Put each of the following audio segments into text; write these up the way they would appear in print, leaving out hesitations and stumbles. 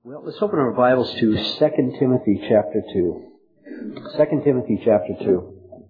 Well, let's open our Bibles to 2 Timothy chapter 2. 2 Timothy chapter 2.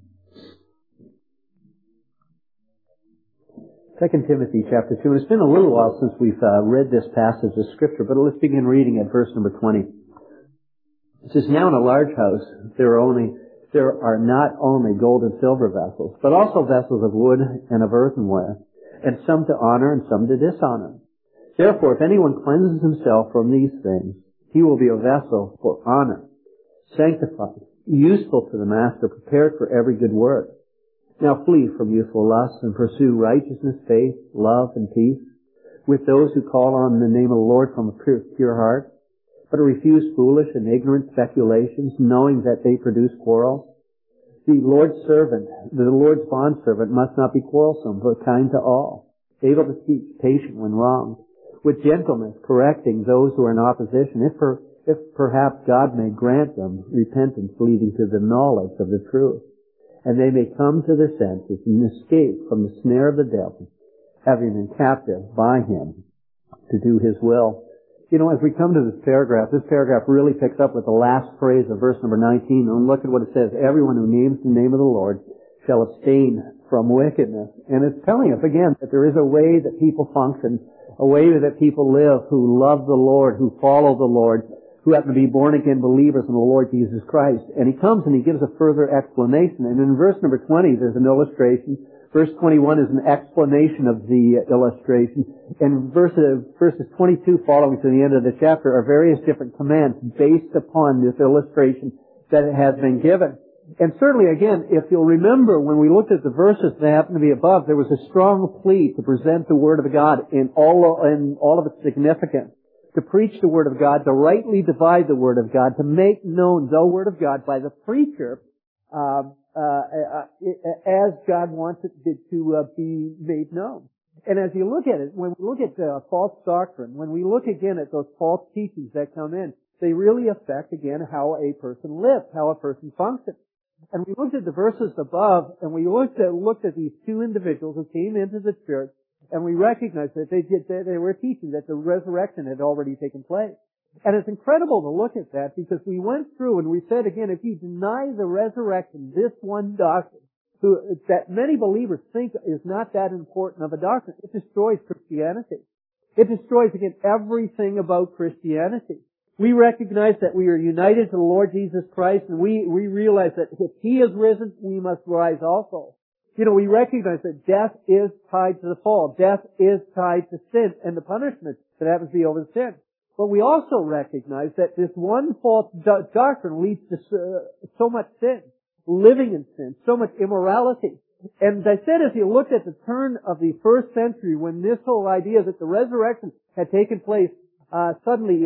2 Timothy chapter 2. And it's been a little while since we've read this passage of Scripture, but let's begin reading at verse number 20. It says, "Now in a large house there are not only gold and silver vessels, but also vessels of wood and of earthenware, and some to honor and some to dishonor. Therefore, if anyone cleanses himself from these things, he will be a vessel for honor, sanctified, useful to the master, prepared for every good work. Now flee from youthful lusts and pursue righteousness, faith, love, and peace with those who call on the name of the Lord from a pure heart, but refuse foolish and ignorant speculations, knowing that they produce quarrels. The Lord's bondservant must not be quarrelsome, but kind to all, able to teach, patient when wronged, with gentleness correcting those who are in opposition, if perhaps God may grant them repentance leading to the knowledge of the truth, and they may come to their senses and escape from the snare of the devil, having been captive by him to do his will." You know, as we come to this paragraph really picks up with the last phrase of verse number 19, and look at what it says: "Everyone who names the name of the Lord shall abstain from wickedness." And it's telling us again that there is a way that people function, a way that people live who love the Lord, who follow the Lord, who happen to be born-again believers in the Lord Jesus Christ. And he comes and he gives a further explanation. And in verse number 20, there's an illustration. Verse 21 is an explanation of the illustration. And verses 22 following to the end of the chapter are various different commands based upon this illustration that has been given. And certainly, again, if you'll remember, when we looked at the verses that happen to be above, there was a strong plea to present the Word of God in all of its significance, to preach the Word of God, to rightly divide the Word of God, to make known the Word of God by the preacher as God wants it to be made known. And as you look at it, when we look at false doctrine, when we look again at those false teachings that come in, they really affect, again, how a person lives, how a person functions. And we looked at the verses above, and we looked at these two individuals who came into the church, and we recognized that they were teaching that the resurrection had already taken place. And it's incredible to look at that, because we went through and we said again, if you deny the resurrection, this one doctrine, that many believers think is not that important of a doctrine, it destroys Christianity. It destroys, again, everything about Christianity. We recognize that we are united to the Lord Jesus Christ, and we realize that if He is risen, we must rise also. You know, we recognize that death is tied to the fall. Death is tied to sin and the punishment that happens to be over sin. But we also recognize that this one false doctrine leads to so much sin, living in sin, so much immorality. And I said, if you look at the turn of the first century, when this whole idea that the resurrection had taken place, suddenly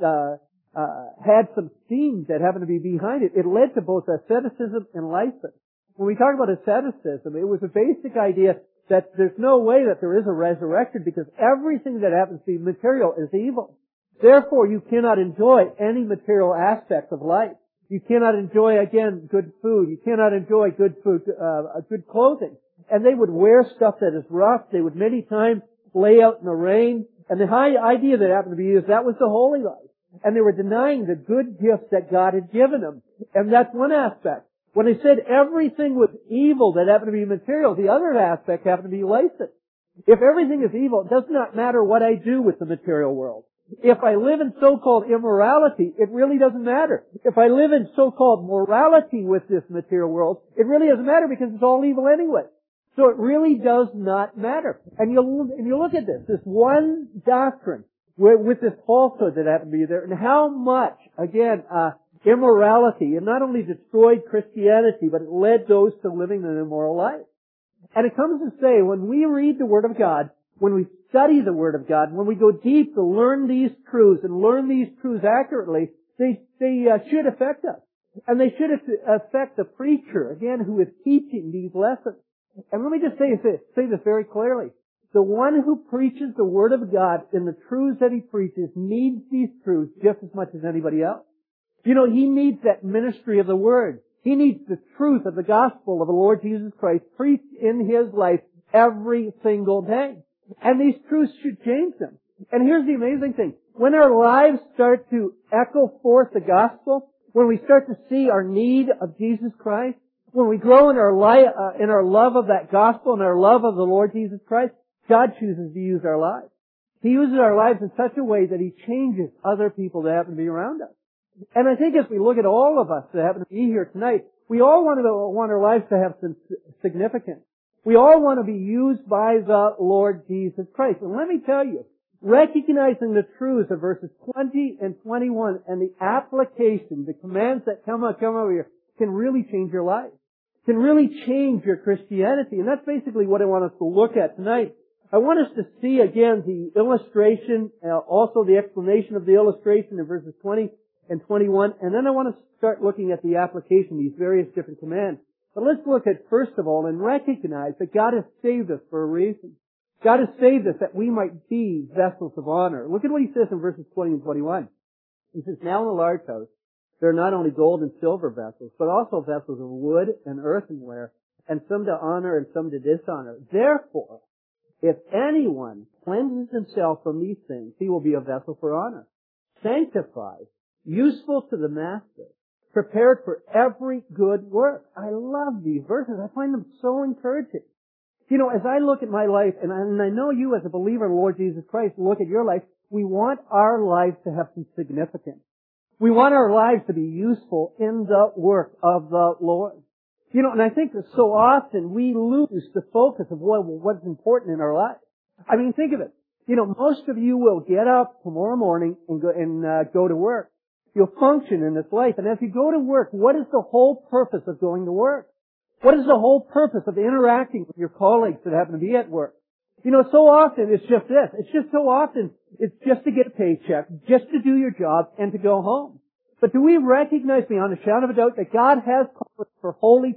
had some steam that happened to be behind it, it led to both asceticism and license. When we talk about asceticism, it was a basic idea that there's no way that there is a resurrection, because everything that happens to be material is evil. Therefore, you cannot enjoy any material aspects of life. You cannot enjoy, again, good food. You cannot enjoy good food, good clothing. And they would wear stuff that is rough. They would many times lay out in the rain. And the high idea that happened to be is that was the holy life. And they were denying the good gifts that God had given them. And that's one aspect. When they said everything was evil that happened to be material, the other aspect happened to be license. If everything is evil, it does not matter what I do with the material world. If I live in so-called immorality, it really doesn't matter. If I live in so-called morality with this material world, it really doesn't matter, because it's all evil anyway. So it really does not matter. And you look at this one doctrine with this falsehood that happened to be there, and how much, again, immorality, and not only destroyed Christianity, but it led those to living an immoral life. And it comes to say, when we read the Word of God, when we study the Word of God, when we go deep to learn these truths and learn these truths accurately, they should affect us. And they should affect the preacher, again, who is teaching these lessons. And let me just say this very clearly. The one who preaches the Word of God in the truths that he preaches needs these truths just as much as anybody else. You know, he needs that ministry of the Word. He needs the truth of the gospel of the Lord Jesus Christ preached in his life every single day. And these truths should change them. And here's the amazing thing. when our lives start to echo forth the gospel, when we start to see our need of Jesus Christ, when we grow in our love of that gospel and our love of the Lord Jesus Christ, God chooses to use our lives. He uses our lives in such a way that He changes other people that happen to be around us. And I think as we look at all of us that happen to be here tonight, we all want our lives to have some significance. We all want to be used by the Lord Jesus Christ. And let me tell you, recognizing the truths of verses 20 and 21 and the application, the commands that come over here, can really change your life. Can really change your Christianity. And that's basically what I want us to look at tonight. I want us to see again the illustration, also the explanation of the illustration in verses 20 and 21, and then I want to start looking at the application, these various different commands. But let's look at, first of all, and recognize that God has saved us for a reason. God has saved us that we might be vessels of honor. Look at what He says in verses 20 and 21. He says, "Now in the large house, there are not only gold and silver vessels, but also vessels of wood and earthenware, and some to honor and some to dishonor. Therefore, if anyone cleanses himself from these things, he will be a vessel for honor, sanctified, useful to the master, prepared for every good work." I love these verses. I find them so encouraging. You know, as I look at my life, and I know you as a believer in the Lord Jesus Christ, look at your life, we want our lives to have some significance. We want our lives to be useful in the work of the Lord. You know, and I think that so often we lose the focus of what's important in our life. I mean, think of it. You know, most of you will get up tomorrow morning and go to work. You'll function in this life. And as you go to work, what is the whole purpose of going to work? What is the whole purpose of interacting with your colleagues that happen to be at work? You know, so often it's just this. It's just so often it's just to get a paycheck, just to do your job, and to go home. But do we recognize beyond a shadow of a doubt that God has called us for holy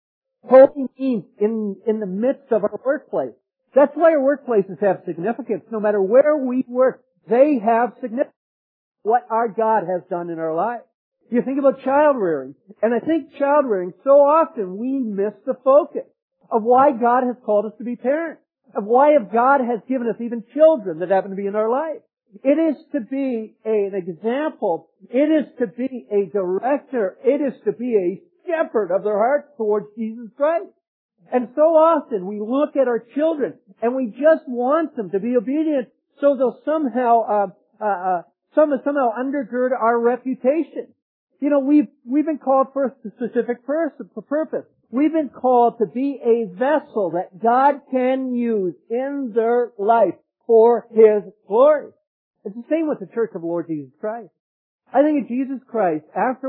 means in the midst of our workplace? That's why our workplaces have significance. No matter where we work, they have significance. What our God has done in our lives. You think about child rearing, and I think child rearing, so often we miss the focus of why God has called us to be parents, of why God has given us even children that happen to be in our life. It is to be an example. It is to be a director. It is to be a shepherd of their hearts towards Jesus Christ. And so often we look at our children and we just want them to be obedient so they'll somehow undergird our reputation. You know, we've been called for a specific purpose. We've been called to be a vessel that God can use in their life for His glory. It's the same with the Church of the Lord Jesus Christ. I think of Jesus Christ,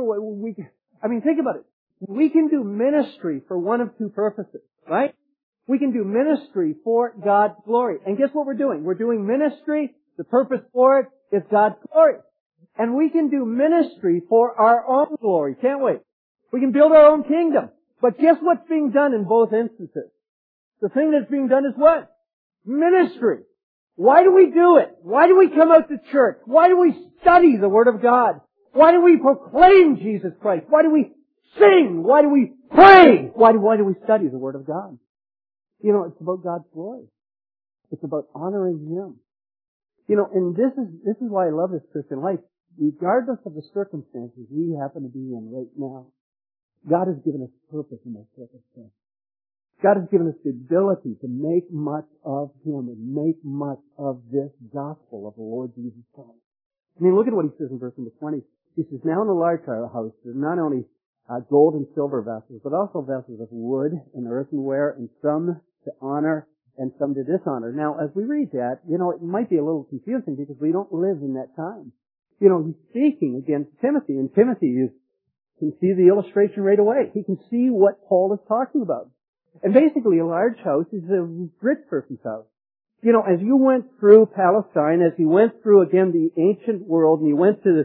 think about it. We can do ministry for one of two purposes, right? We can do ministry for God's glory. And guess what we're doing? We're doing ministry. The purpose for it is God's glory. And we can do ministry for our own glory, can't we? We can build our own kingdom. But guess what's being done in both instances? The thing that's being done is what? Ministry. Why do we do it? Why do we come out to church? Why do we study the Word of God? Why do we proclaim Jesus Christ? Why do we sing? Why do we pray? Why do we study the Word of God? You know, it's about God's glory. It's about honoring Him. You know, and this is why I love this Christian life. Regardless of the circumstances we happen to be in right now, God has given us purpose in those circumstances. God has given us the ability to make much of Him and make much of this gospel of the Lord Jesus Christ. I mean, look at what He says in verse number 20. He says, "Now in the large house, there are not only gold and silver vessels, but also vessels of wood and earthenware, and some to honor and some to dishonor." Now, as we read that, you know, it might be a little confusing because we don't live in that time. You know, he's speaking against Timothy, and Timothy can see the illustration right away. He can see what Paul is talking about. And basically, a large house is a rich person's house. You know, as you went through Palestine, as you went through, again, the ancient world, and you went through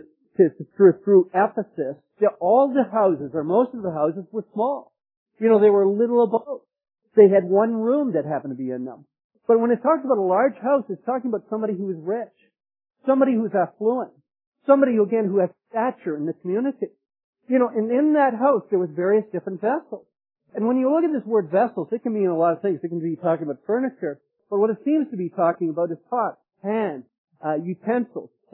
Ephesus, all the houses, or most of the houses, were small. You know, they were little above. They had one room that happened to be in them. But when it talks about a large house, it's talking about somebody who is rich, somebody who's affluent, somebody, again, who has stature in the community. You know, and in that house, there was various different vessels. And when you look at this word vessels, it can mean a lot of things. It can be talking about furniture, but what it seems to be talking about is pots, pans, utensils,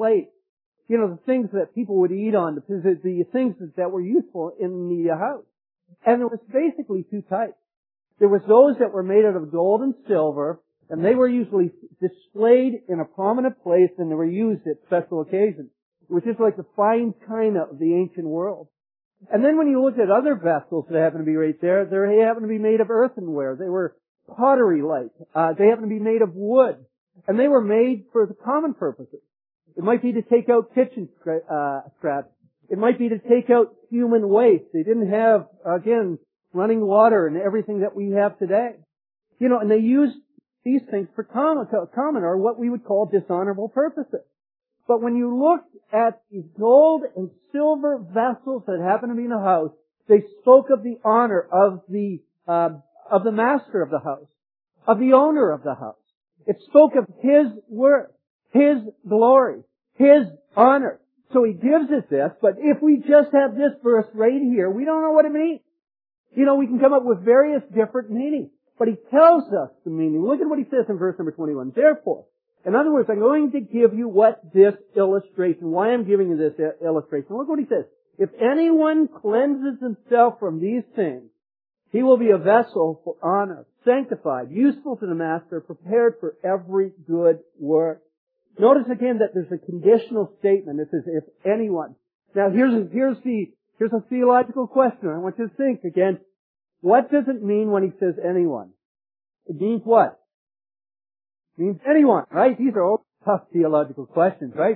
plate. You know, the things that people would eat on, the things that were useful in the house. And there was basically two types. There was those that were made out of gold and silver, and they were usually displayed in a prominent place, and they were used at special occasions. It was just like the fine china of the ancient world. And then when you looked at other vessels that happened to be right there, they happened to be made of earthenware. They were pottery-like. They happened to be made of wood. And they were made for the common purposes. It might be to take out kitchen scraps. It might be to take out human waste. They didn't have, again, running water and everything that we have today. You know, and they used these things for common or what we would call dishonorable purposes. But when you look at these gold and silver vessels that happen to be in the house, they spoke of the honor of the master of the house, of the owner of the house. It spoke of His worth, His glory, His honor. So He gives us this, but if we just have this verse right here, we don't know what it means. You know, we can come up with various different meanings, but He tells us the meaning. Look at what He says in verse number 21. Therefore, in other words, I'm going to give you what this illustration, why I'm giving you this illustration. Look what He says. If anyone cleanses himself from these things, he will be a vessel for honor, sanctified, useful to the master, prepared for every good work. Notice again that there's a conditional statement. It says, if anyone. Now here's a theological question. I want you to think again. What does it mean when He says anyone? It means what? It means anyone, right? These are all tough theological questions, right?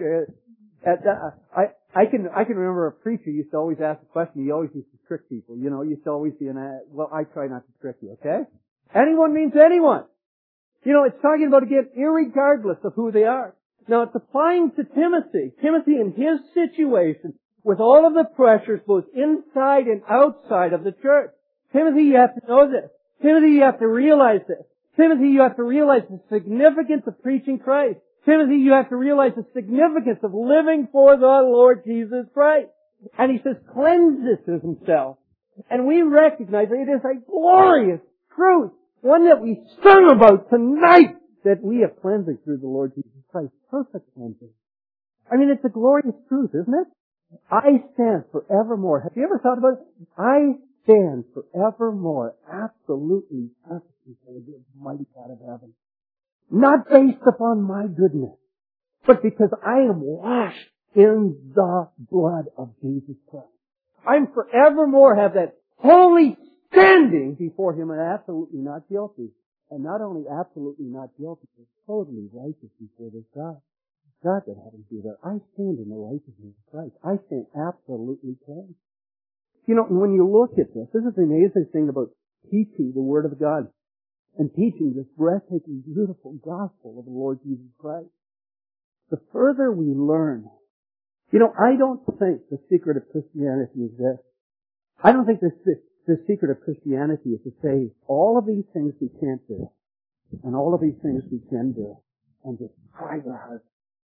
I can remember a preacher used to always ask a question. He always used to trick people. You know, he used to always be well, I try not to trick you, okay? Anyone means anyone. You know, it's talking about, again, irregardless of who they are. Now, it's applying to Timothy. Timothy in his situation, with all of the pressures, both inside and outside of the church. Timothy, you have to know this. Timothy, you have to realize this. Timothy, you have to realize the significance of preaching Christ. Timothy, you have to realize the significance of living for the Lord Jesus Christ. And he says, cleanses himself. And we recognize that it is a glorious truth, one that we sung about tonight, that we have cleansing through the Lord Jesus Christ. Perfect cleansing. I mean, it's a glorious truth, isn't it? I stand forevermore. Have you ever thought about it? I stand forevermore, absolutely, perfectly for the good mighty God of heaven. Not based upon my goodness, but because I am washed in the blood of Jesus Christ. I'm forevermore have that holy standing before Him and absolutely not guilty. And not only absolutely not guilty, but totally righteous before this God. God that happens to be there. I stand in the righteousness of Christ. I stand absolutely cleansed. You know, and when you look at this is the amazing thing about teaching the Word of God and teaching this breathtaking, beautiful gospel of the Lord Jesus Christ. The further we learn, you know, I don't think the secret of Christianity is this. I don't think the secret of Christianity is to say all of these things we can't do and all of these things we can do and just try our hardest.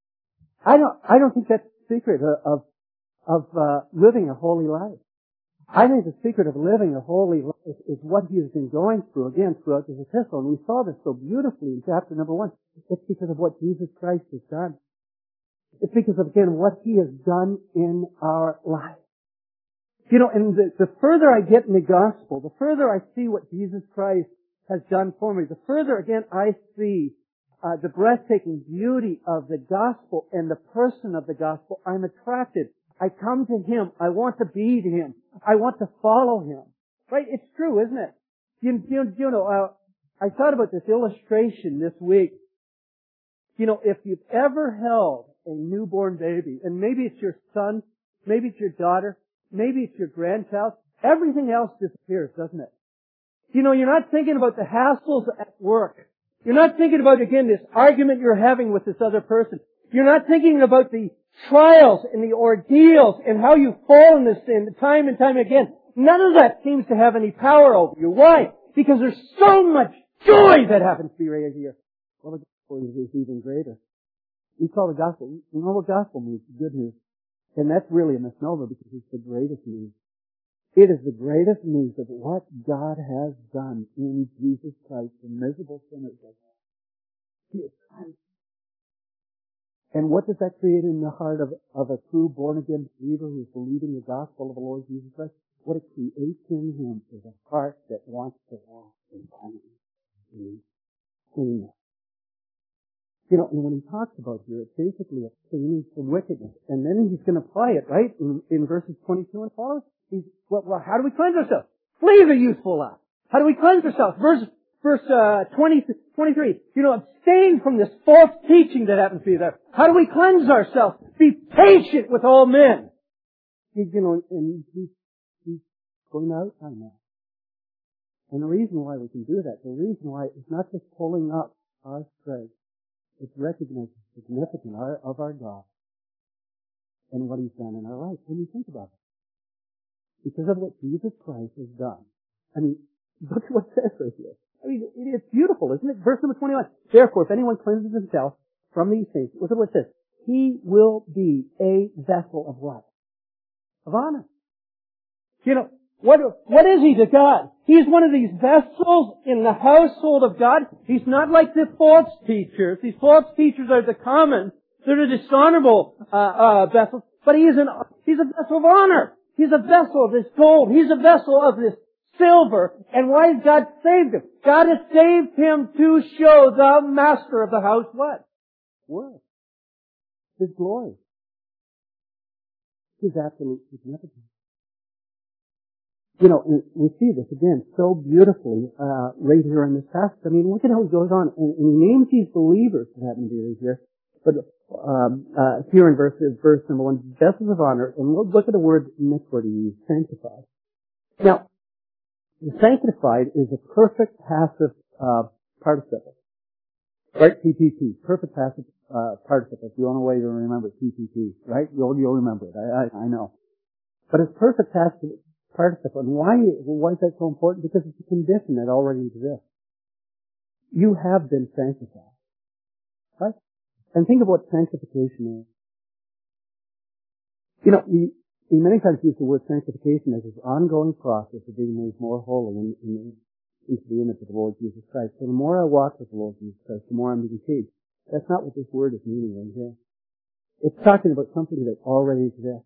I don't think that's the secret of living a holy life. I think the secret of living a holy life is what he has been going through, again, throughout this epistle. And we saw this so beautifully in chapter number 1. It's because of what Jesus Christ has done. It's because of, again, what He has done in our life. You know, and the further I get in the gospel, the further I see what Jesus Christ has done for me, the further, again, I see the breathtaking beauty of the gospel and the person of the gospel, I'm attracted. I come to Him. I want to be to Him. I want to follow Him. Right? It's true, isn't it? You know, I thought about this illustration this week. You know, if you've ever held a newborn baby, and maybe it's your son, maybe it's your daughter, maybe it's your grandchild, everything else disappears, doesn't it? You know, you're not thinking about the hassles at work. You're not thinking about, again, this argument you're having with this other person. You're not thinking about the trials and the ordeals and how you fall in this sin time and time again. None of that seems to have any power over you. Why? Because there's so much joy that happens to be right here. Well, the gospel is even greater. We call the gospel, you know what gospel means? The good news. And that's really a misnomer because it's the greatest news. It is the greatest news of what God has done in Jesus Christ, the miserable sinners of God. He is Christ. And what does that create in the heart of a true born-again believer who's believing the gospel of the Lord Jesus Christ? What it creates in him is a heart that wants to walk in cleanness. You know, and when he talks about here, it's basically abstaining from wickedness. And then he's going to apply it, right? In verses 22 and following. Well, how do we cleanse ourselves? Flee the youthful lust. How do we cleanse ourselves? Verse 23. You know, abstain from this false teaching that happens to be there. How do we cleanse ourselves? Be patient with all men. You know, and he's going out on that. And the reason why we can do that, the reason why it's not just pulling up our strength, it's recognizing the significance of our God and what He's done in our life. When you think about it, because of what Jesus Christ has done. I mean, look at what it says right here. I mean, it's beautiful, isn't it? Verse number 21. Therefore, if anyone cleanses himself from these things, look at what it says. He will be a vessel of what? Of honor. You know, what is he to God? He's one of these vessels in the household of God. He's not like the false teachers. These false teachers are the common. They're the dishonorable vessels. But he's a vessel of honor. He's a vessel of this gold. He's a vessel of this silver. And why has God saved him? God has saved him to show the master of the house what? Worth. His glory. His absolute significance. You know, we see this again so beautifully right here in this passage. I mean, look at how it goes on. And he names these believers that happen to be right here. But here in verse number 1, vessels of honor. And look at the word, next word he used, sanctified. Now, the sanctified is a perfect passive participle. Right? PPP. Perfect passive participle. If you want a way to remember PPP, right? You'll remember it. I know. But it's perfect passive participle. And why is that so important? Because it's a condition that already exists. You have been sanctified. Right? And think of what sanctification is. You know, he many times uses the word sanctification as this ongoing process of being made more holy into the image of the Lord Jesus Christ. So the more I walk with the Lord Jesus Christ, the more I'm being changed. That's not what this word is meaning right here. It's talking about something that already exists.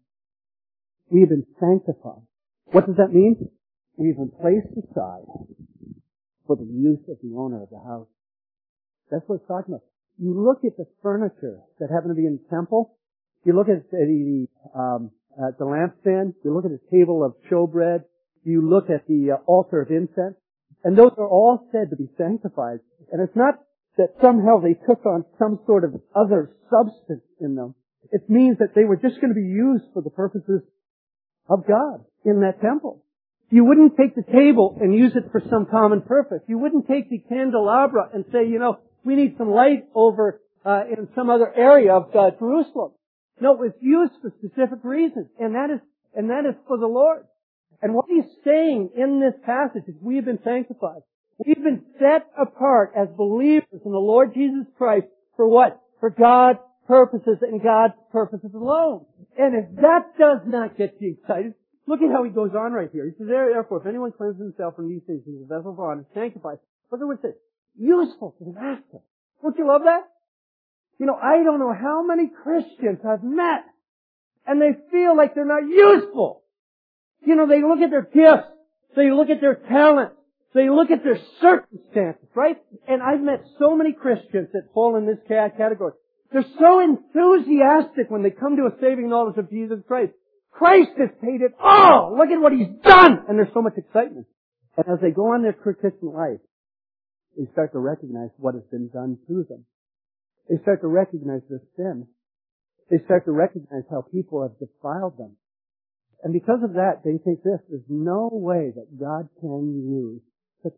We have been sanctified. What does that mean? We've been placed aside for the use of the owner of the house. That's what it's talking about. You look at the furniture that happened to be in the temple. You look at the lampstand. You look at the table of showbread. You look at the altar of incense. And those are all said to be sanctified. And it's not that somehow they took on some sort of other substance in them. It means that they were just going to be used for the purposes of God in that temple. You wouldn't take the table and use it for some common purpose. You wouldn't take the candelabra and say, you know, we need some light over in some other area of Jerusalem. No, it's used for specific reasons, and that is for the Lord. And what he's saying in this passage is we have been sanctified. We've been set apart as believers in the Lord Jesus Christ for what? For God's purposes and God's purposes alone. And if that does not get you excited, look at how he goes on right here. He says, therefore, if anyone cleanses himself from these things, he's a vessel of honor, sanctified. Look at what it says. Useful to the master. Don't you love that? You know, I don't know how many Christians I've met, and they feel like they're not useful. You know, they look at their gifts, they look at their talents, they look at their circumstances, right? And I've met so many Christians that fall in this category. They're so enthusiastic when they come to a saving knowledge of Jesus Christ. Christ has paid it all! Look at what He's done! And there's so much excitement. And as they go on their Christian life, they start to recognize what has been done to them. They start to recognize their sin. They start to recognize how people have defiled them. And because of that, they think this, there's no way that God can use such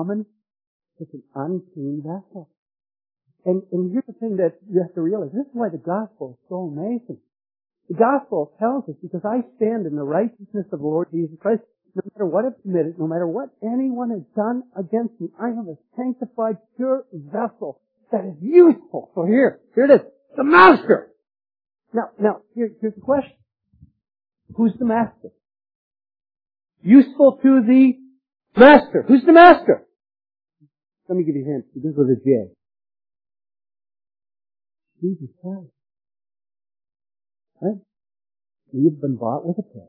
an unclean vessel. And here's the thing that you have to realize. This is why the gospel is so amazing. The gospel tells us, because I stand in the righteousness of the Lord Jesus Christ, no matter what I've committed, no matter what anyone has done against me, I am a sanctified, pure vessel that is useful. So here it is. The master! Now, here's the question. Who's the master? Useful to the master. Who's the master? Let me give you a hint. This was a J. Jesus Christ. Right? We've been bought with a price.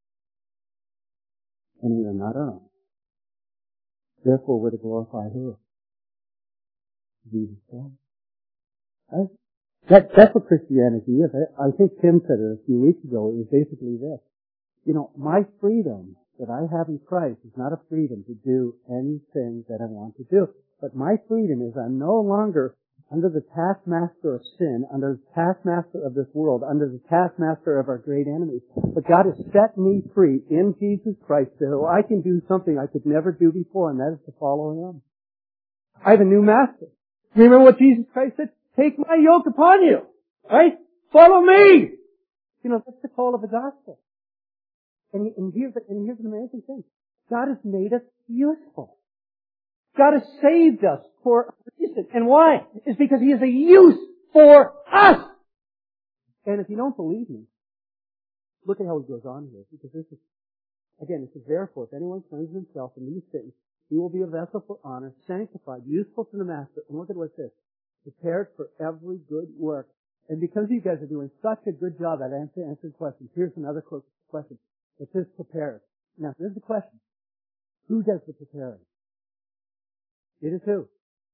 And we are not our own. Therefore, we're to glorify who? Jesus Christ. Right? That's what Christianity is. I think Tim said it a few weeks ago. It was basically this. You know, my freedom that I have in Christ is not a freedom to do anything that I want to do. But my freedom is I'm no longer under the taskmaster of sin, under the taskmaster of this world, under the taskmaster of our great enemies. But God has set me free in Jesus Christ so I can do something I could never do before, and that is to follow Him. I have a new master. Remember what Jesus Christ said? Take my yoke upon you. Right? Follow me! You know, that's the call of the gospel. And here's an amazing thing. God has made us useful. God has saved us for a reason. And why? It's because He has a use for us. And if you don't believe me, look at how it goes on here. Because this is, again, it says, therefore, if anyone cleanses himself from these things, he will be a vessel for honor, sanctified, useful to the master. And look at what it says. Prepared for every good work. And because you guys are doing such a good job at answering questions, here's another quick question. It says prepared. Now, here's the question. Who does the preparing? It is who?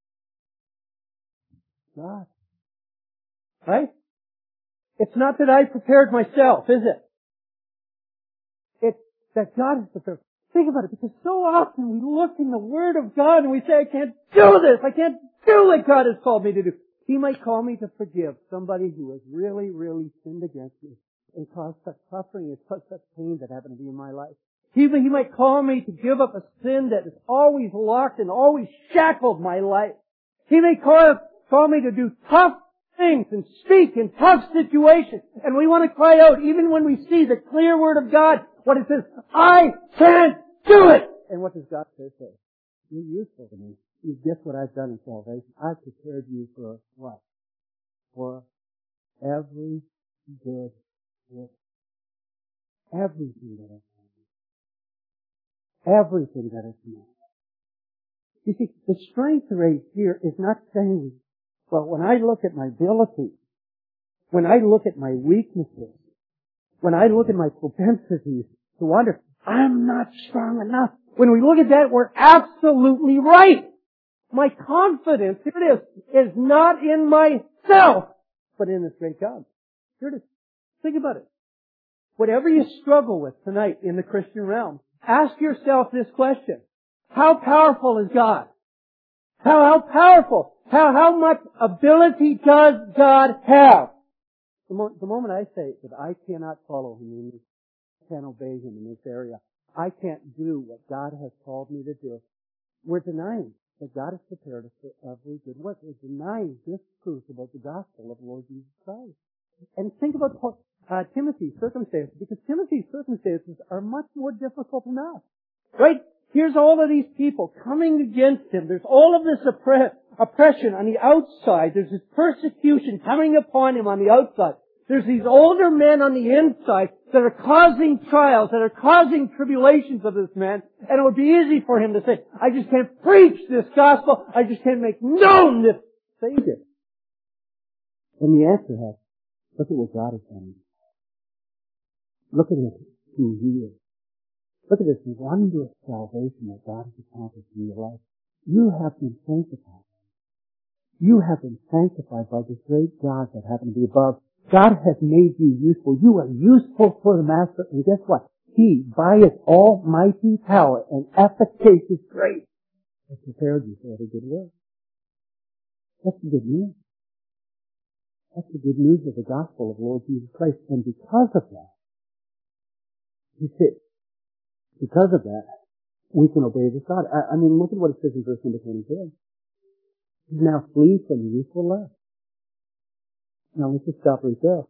God. Right? It's not that I prepared myself, is it? It's that God has prepared. Think about it, because so often we look in the Word of God and we say, I can't do this. I can't do what God has called me to do. He might call me to forgive somebody who has really, really sinned against me and caused such suffering and such pain that happened to be in my life. He might call me to give up a sin that has always locked and always shackled my life. He may call me to do tough things and speak in tough situations. And we want to cry out, even when we see the clear Word of God, what it says, I can't do it! And what does God say? You're useful to me. You guess what I've done in salvation? I've prepared you for what? For every good work. Everything that I've done. Everything that I've done. You see, the strength right here is not saying, well, when I look at my ability, when I look at my weaknesses, when I look at my propensities to wander, I'm not strong enough. When we look at that, we're absolutely right. My confidence, here it is not in myself, but in this great God. Here it is. Think about it. Whatever you struggle with tonight in the Christian realm, ask yourself this question. How powerful is God? How powerful? How much ability does God have? The moment I say that I cannot follow Him, I can't obey Him in this area, I can't do what God has called me to do, we're denying that God has prepared us for every good work. We're denying this truth about the gospel of the Lord Jesus Christ. And think about Timothy's circumstances, because Timothy's circumstances are much more difficult than us. Right? Here's all of these people coming against him. There's all of this oppression on the outside. There's this persecution coming upon him on the outside. There's these older men on the inside that are causing trials, that are causing tribulations of this man. And it would be easy for him to say, I just can't preach this gospel. I just can't make known this Savior. And the answer is, look at what God has done. Look at who He is. Look at this wondrous salvation that God has accomplished in your life. You have been sanctified. You have been sanctified by this great God that happened to be above. God has made you useful. You are useful for the Master. And guess what? He, by His almighty power and efficacious grace, has prepared you for every good work. That's the good news. That's the good news of the gospel of the Lord Jesus Christ. And because of that, He said, because of that, we can obey this God. I mean, look at what it says in verse number 22. Now flee from youthful lust. Now let's just stop right there.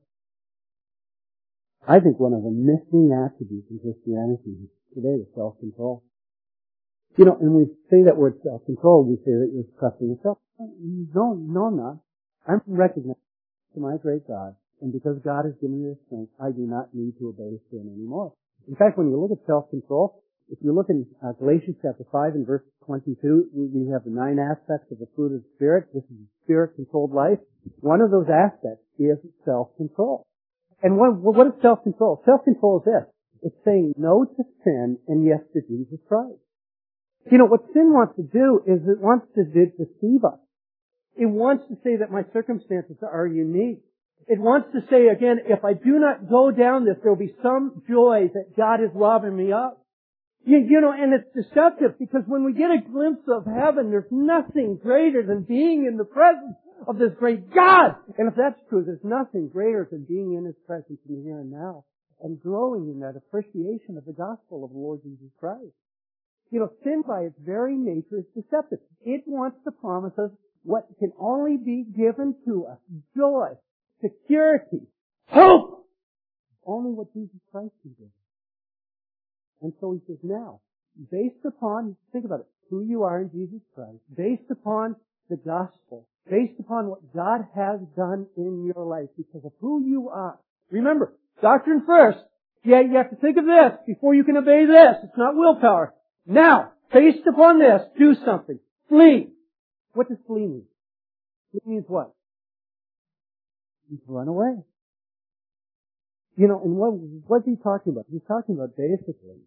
I think one of the missing attributes in Christianity today is self-control. You know, and we say that word self-control, we say that you're trusting yourself. No, I'm not. I'm recognizing to my great God, and because God has given me this strength, I do not need to obey sin anymore. In fact, when you look at self-control, if you look in Galatians chapter 5 and verse 22, we have the 9 aspects of the fruit of the Spirit. This is a Spirit-controlled life. One of those aspects is self-control. And what is self-control? Self-control is this. It's saying no to sin and yes to Jesus Christ. You know, what sin wants to do is it wants to deceive us. It wants to say that my circumstances are unique. It wants to say, again, if I do not go down this, there will be some joy that God is robbing me of. You know, and it's deceptive because when we get a glimpse of heaven, there's nothing greater than being in the presence of this great God. And if that's true, there's nothing greater than being in His presence in the here and now and growing in that appreciation of the gospel of the Lord Jesus Christ. You know, sin by its very nature is deceptive. It wants to promise us what can only be given to us. Joy, security, hope. Only what Jesus Christ can give. And so He says, now, based upon, think about it, who you are in Jesus Christ, based upon the gospel, based upon what God has done in your life, because of who you are. Remember, doctrine first. Yeah, you have to think of this before you can obey this. It's not willpower. Now, based upon this, do something. Flee. What does flee mean? It means what? You run away. You know, and what's He talking about? He's talking about basically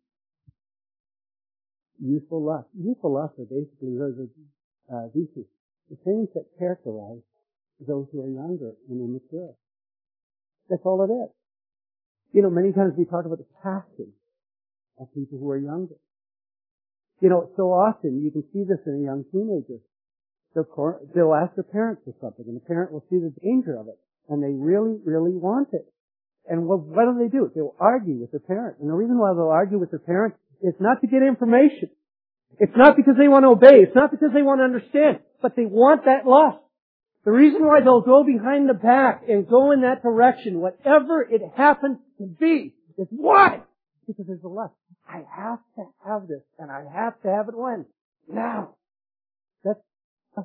youthful lust. Youthful lust are basically these the things that characterize those who are younger and immature. That's all it is. You know, many times we talk about the passion of people who are younger. You know, so often you can see this in a young teenager. They'll ask their parents for something, and the parent will see the danger of it, and they really, really want it. And what do? They'll argue with their parent. And the reason why they'll argue with their parent is not to get information. It's not because they want to obey. It's not because they want to understand. But they want that lust. The reason why they'll go behind the back and go in that direction, whatever it happens to be, is why? Because there's a lust. I have to have this, and I have to have it when? Now. That's lust.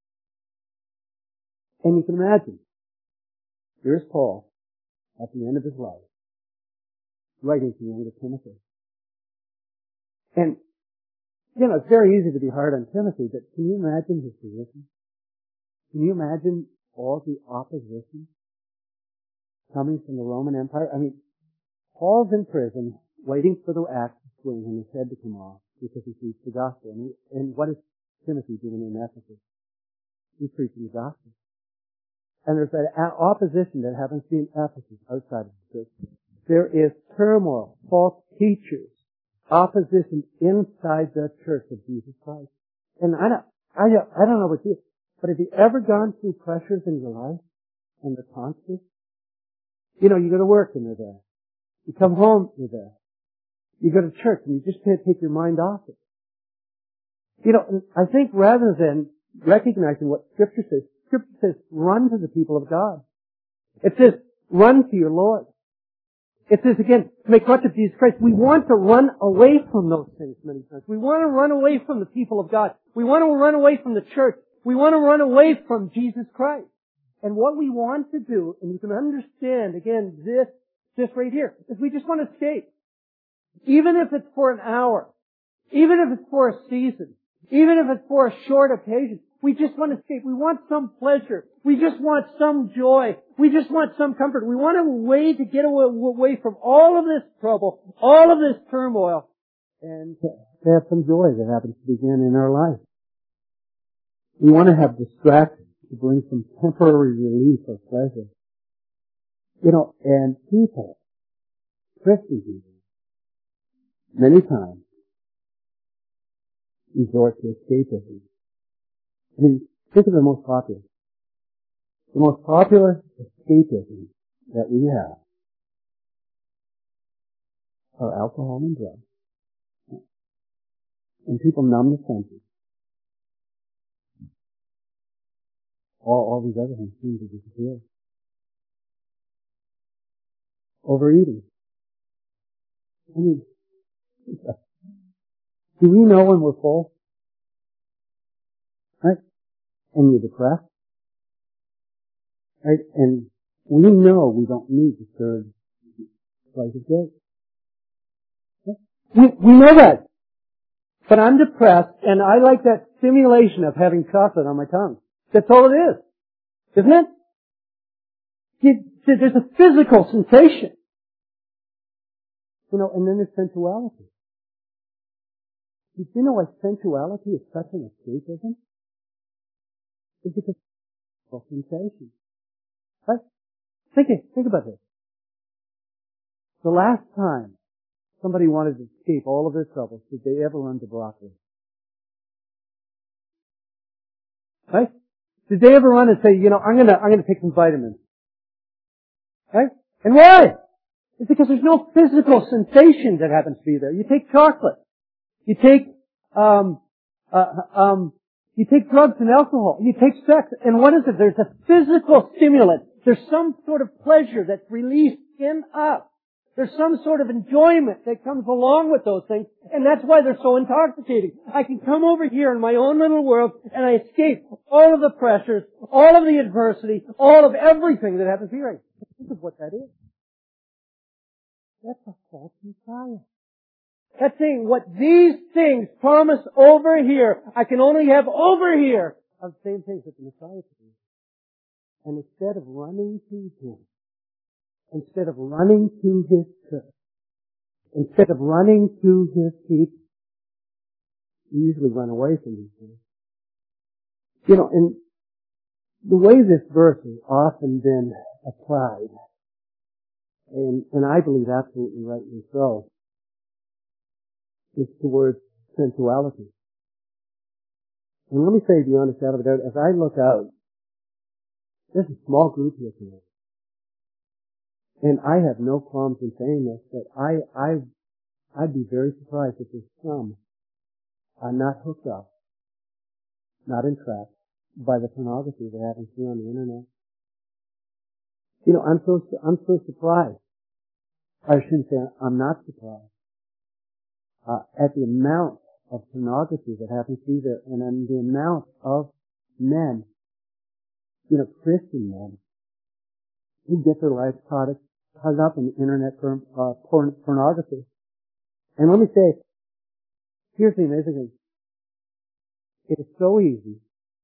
And you can imagine, here's Paul at the end of his life, writing to younger Timothy. And, you know, it's very easy to be hard on Timothy, but can you imagine his position? Can you imagine all the opposition coming from the Roman Empire? I mean, Paul's in prison, waiting for the axe to swing and his head to come off because he preached the gospel. And what is Timothy doing in Ephesus? He's preaching the gospel. And there's that opposition that happens in Ephesus outside of the church. There is turmoil, false teachers, opposition inside the church of Jesus Christ. And I don't know about you, but have you ever gone through pressures in your life and they're constant? You know, you go to work and they're there. You come home, you're there. You go to church and you just can't take your mind off it. You know, and I think rather than recognizing what Scripture says run to the people of God. It says run to your Lord. It says again, make much of Jesus Christ. We want to run away from those things many times. We want to run away from the people of God. We want to run away from the church. We want to run away from Jesus Christ. And what we want to do, and you can understand, again, this right here, is we just want to escape. Even if it's for an hour. Even if it's for a season. Even if it's for a short occasion. We just want to escape. We want some pleasure. We just want some joy. We just want some comfort. We want a way to get away from all of this trouble, all of this turmoil, and to have some joy that happens to begin in our life. We want to have distractions to bring some temporary relief or pleasure. You know, and people, Christian people, many times resort to escapism. I mean, think of the most popular. The most popular escapism that we have are alcohol and drugs. And people numb the senses. All these other things seem to disappear. Overeating. I mean, do we know when we're full? Right? And you're depressed. Right? And we know we don't need to serve twice a day. We know that. But I'm depressed and I like that stimulation of having chocolate on my tongue. That's all it is. Isn't it? There's a physical sensation. You know, and then there's sensuality. Did you know why sensuality is such an escapism? It's because of sensation. Right? Think about this. The last time somebody wanted to escape all of their troubles, did they ever run to broccoli? Right? Did they ever run and say, you know, I'm gonna take some vitamins? Right? And why? It's because there's no physical sensation that happens to be there. You take chocolate. You take drugs and alcohol. You take sex. And what is it? There's a physical stimulant. There's some sort of pleasure that's released in us. There's some sort of enjoyment that comes along with those things, and that's why they're so intoxicating. I can come over here in my own little world, and I escape all of the pressures, all of the adversity, all of everything that happens here. Think of what that is. That's a false Messiah. That's saying what these things promise over here, I can only have over here, are the same things that the Messiah could do. And instead of running to Him, instead of running to His church, instead of running to His people, we usually run away from these things. You know, and the way this verse has often been applied, and I believe absolutely rightly so, is towards sensuality. And let me say beyond a shadow of a doubt, as I look out, there's a small group here tonight. And I have no qualms in saying this, that I'd be very surprised if there's some are not hooked up, not entrapped by the pornography that happens here on the internet. You know, I'm so surprised. I shouldn't say I'm not surprised at the amount of pornography that happens to be there, and then the amount of men, you know, Christian men, who get their lives caught up in internet pornography. And let me say, here's the amazing thing. It is so easy.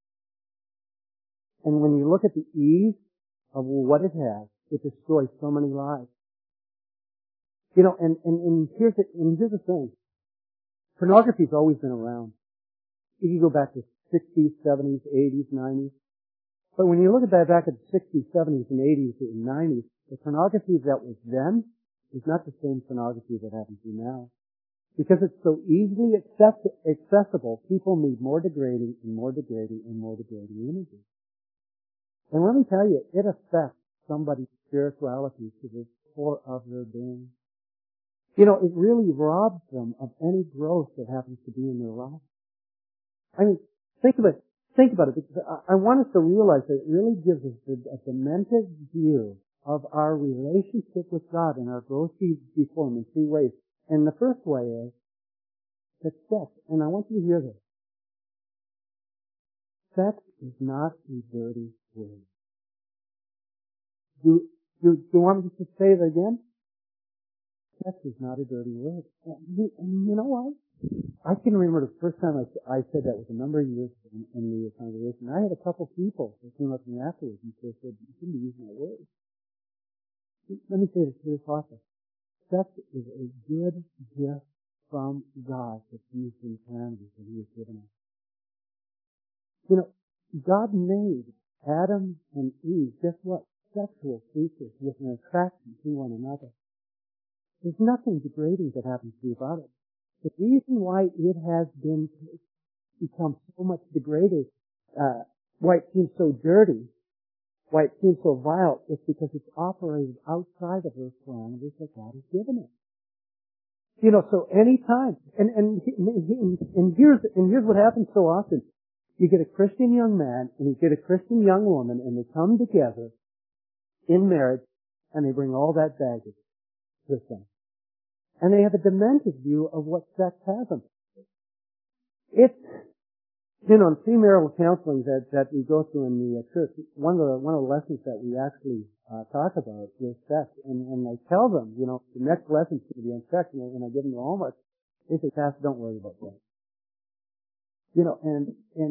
And when you look at the ease of what it has, it destroys so many lives. You know, and here's the thing. Pornography's always been around. You can go back to 60s, 70s, 80s, 90s. But when you look at that back at the 60s, 70s, and 80s, and 90s, the pornography that was then is not the same pornography that happens to now. Because it's so easily accessible, people need more degrading and more degrading and more degrading images. And let me tell you, it affects somebody's spirituality to the core of their being. You know, it really robs them of any growth that happens to be in their life. I mean, think about it, because I want us to realize that it really gives us a demented view of our relationship with God and our growth before Him in three ways. And the first way is that sex, and I want you to hear this. Sex is not a dirty word. Do you want me to say it again? Sex is not a dirty word. And you know what? I can remember the first time I said that was a number of years in the congregation. I had a couple people that came up to me afterwards and said, you shouldn't be using that word. Let me say this very possible. Sex is a good gift from God that's used in calamities that He has given us. You know, God made Adam and Eve, guess what? Sexual creatures with an attraction to one another. There's nothing degrading that happens to you about it. The reason why it has become so much degraded, why it seems so dirty, why it seems so vile, is because it's operated outside of those parameters that God has given it. You know, so any time, and here's what happens so often. You get a Christian young man and you get a Christian young woman, and they come together in marriage, and they bring all that baggage with them. And they have a demented view of what sex has them. It's, you know, in premarital counseling that we go through in the church, one of the lessons that we actually talk about is sex. And I tell them, you know, the next lesson's going to be on sex, and when I give them the homework, they say, Pastor, don't worry about that. You know, and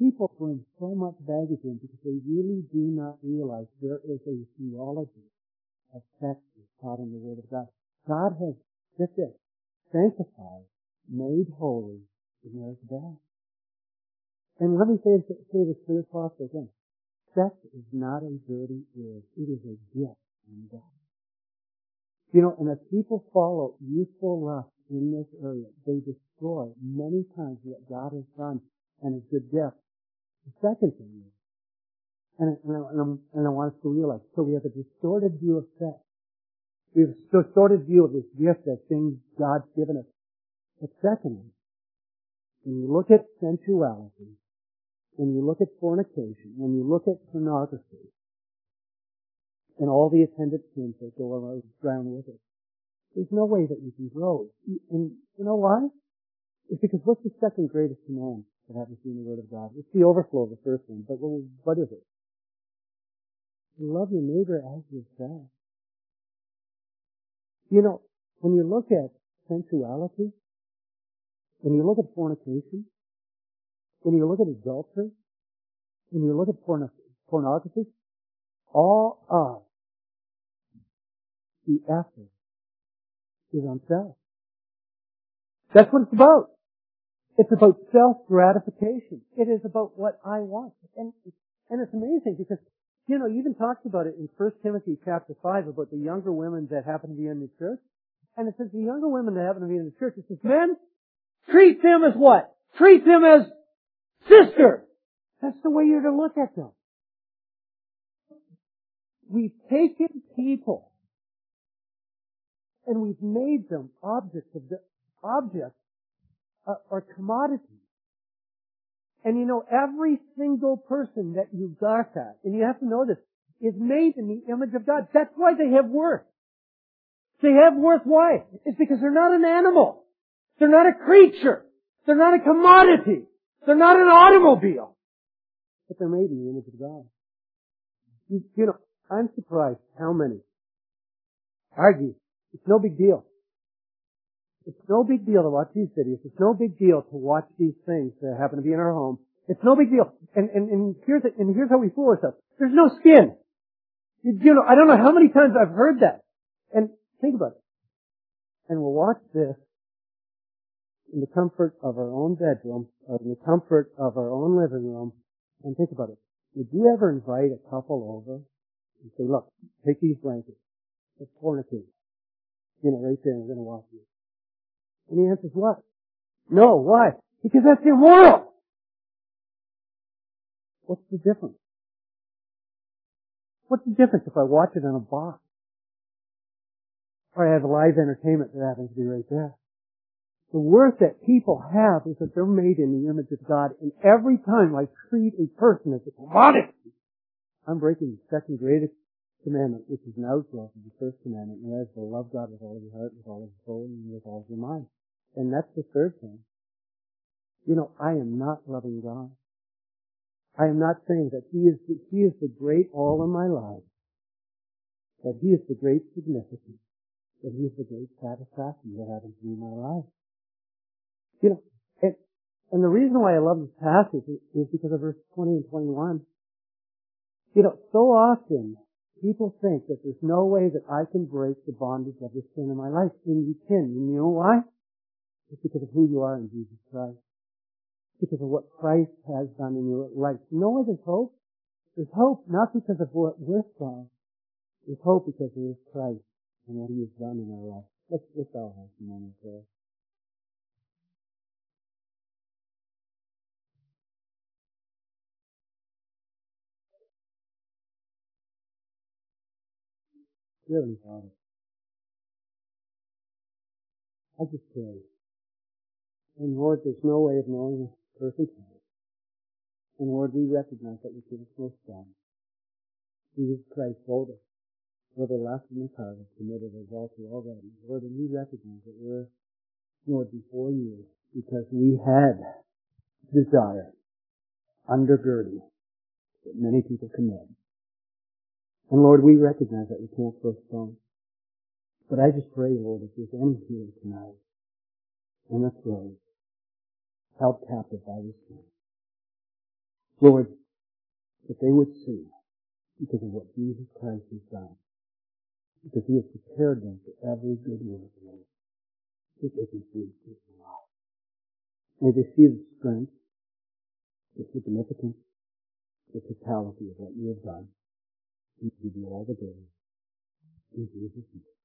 people bring so much baggage in because they really do not realize there is a theology of sex taught in the Word of God. God has, get this, sanctified, made holy the marriage bed. And let me say this clear as possible again. Sex is not a dirty word. It is a gift from God. You know, and if people follow youthful lust in this area, they destroy many times what God has done and His good gift. The second thing is, and I want us to realize, so we have a distorted view of sex. We have a distorted view of this gift that things God's given us. But secondly, when you look at sensuality, when you look at fornication, when you look at pornography, and all the attendant sins that go around with it, there's no way that you can grow. And you know why? It's because what's the second greatest command that happens in the Word of God? It's the overflow of the first one, but what is it? You love your neighbor as yourself. You know, when you look at sensuality, when you look at fornication, when you look at adultery, when you look at pornography, all of the effort is on self. That's what it's about. It's about self-gratification. It is about what I want. And it's amazing because, you know, he even talks about it in 1 Timothy chapter 5 about the younger women that happen to be in the church. And it says the younger women that happen to be in the church, it says, men, treat them as what? Treat them as sisters. That's the way you're to look at them. We've taken people and we've made them objects or commodities. And you know, every single person that you got at, and you have to know this, is made in the image of God. That's why they have worth. They have worth. Why? It's because they're not an animal. They're not a creature. They're not a commodity. They're not an automobile. But they're made in the image of God. You know, I'm surprised how many argue. It's no big deal. It's no big deal to watch these videos. It's no big deal to watch these things that happen to be in our home. It's no big deal. And here's how we fool ourselves. There's no skin. You know, I don't know how many times I've heard that. And think about it. And we'll watch this in the comfort of our own bedroom, or in the comfort of our own living room. And think about it. Would you ever invite a couple over and say, look, take these blankets. Let's fornicate. You know, right there, we're going to watch you. And the answer is what? No. Why? Because that's immoral. What's the difference? What's the difference if I watch it in a box? Or I have a live entertainment that happens to be right there. The worth that people have is that they're made in the image of God, and every time I treat a person as a commodity, I'm breaking the second greatest commandment, which is an outgrowth of the first commandment, and that is to love God with all of your heart, with all of your soul, and with all of your mind. And that's the third thing. You know, I am not loving God. I am not saying that He is the great all in my life, that He is the great significance, that He is the great satisfaction that happens to me in my life. You know, and the reason why I love this passage is because of verse 20 and 21. You know, so often people think that there's no way that I can break the bondage of this sin in my life. And you can. And you know why? It's because of who you are in Jesus Christ. Because of what Christ has done in your life. You know why there's hope? There's hope not because of what we've done. There's hope because there is Christ and what He has done in our life. Let's all have some moment there. Dear Heavenly Father, I just pray. And Lord, there's no way of knowing a person's heart. And Lord, we recognize that we give us no strong. Jesus Christ told us, whether last in the car has committed adultery already. Lord, and we recognize that we're, Lord, before you because we had desire undergirding that many people commit. And Lord, we recognize that we can't throw stones. But I just pray, Lord, if there's any here tonight in the throes, held captive by this sin, Lord, that they would see because of what Jesus Christ has done, because He has prepared them for every good work, Lord, that they can see His life. May they see the strength, the significance, the totality of what You have done. We give You all the glory. In Jesus' name.